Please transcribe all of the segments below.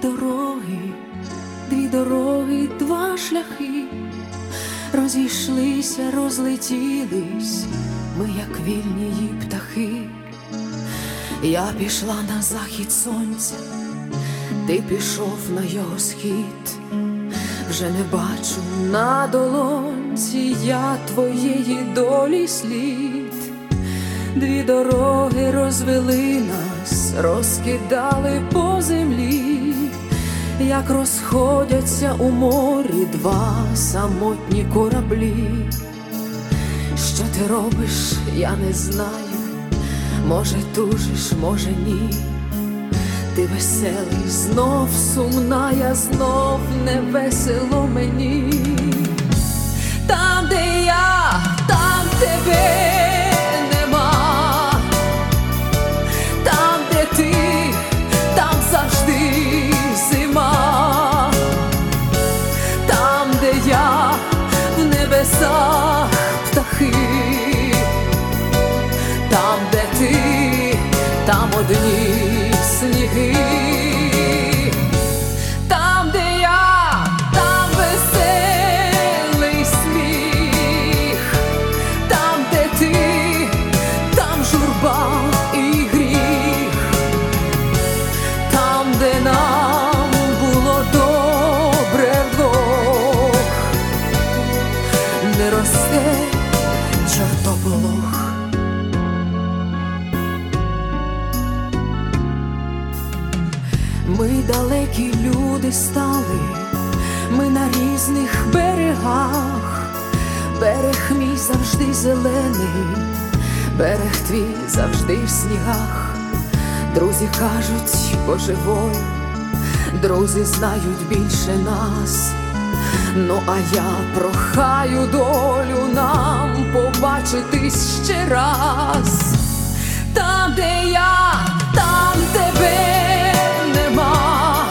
дві дороги, два шляхи, розійшлися, розлетілись ми, як вільні її птахи. Я пішла на захід сонця, ти пішов на його схід. Вже не бачу на долонці я твоєї долі слід. Дві дороги розвели нас, розкидали по землі, як розходяться у морі два самотні кораблі. Що ти робиш, я не знаю, може тужиш, може ні. Ти веселий, знов сумна, я знов не весело мені. Там, де я, там тебе нема. Там, де ти, там завжди зима. Там, де я, в небесах птахи. Там, де ти, там одні сніги. Там, де я, там веселий сміх. Там, де ти, там журба і гріх. Там, де нам було добре вдвох, не росте чортоболох. Ми далекі люди стали, ми на різних берегах. Берег мій завжди зелений, берег твій завжди в снігах. Друзі кажуть, поживой, друзі знають більше нас. Ну а я прохаю долю нам побачитись ще раз. Там, де я, там тебе нема.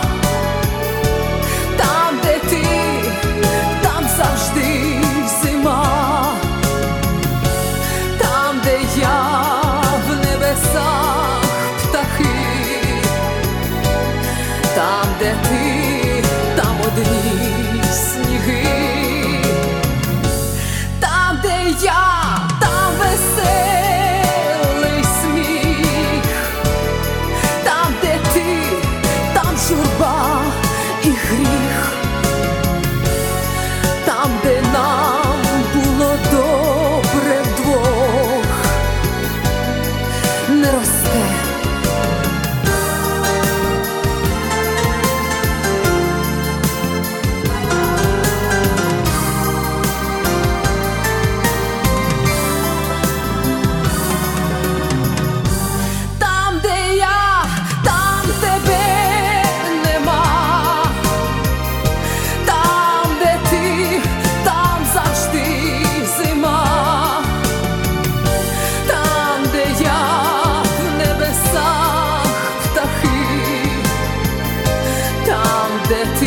Там, де ти, там завжди зима. Там, де я, в небесах птахи. Там, де ти, там одні сніги. Там, де я, там веселий сміх. Там, де ти, там журба і гріх. Там, де нам було добре вдвох, не росте. Там, де я, там тебе нема. Там, де ти, там завжди зима. Там, де я, в небесах птахи. Там, де ти,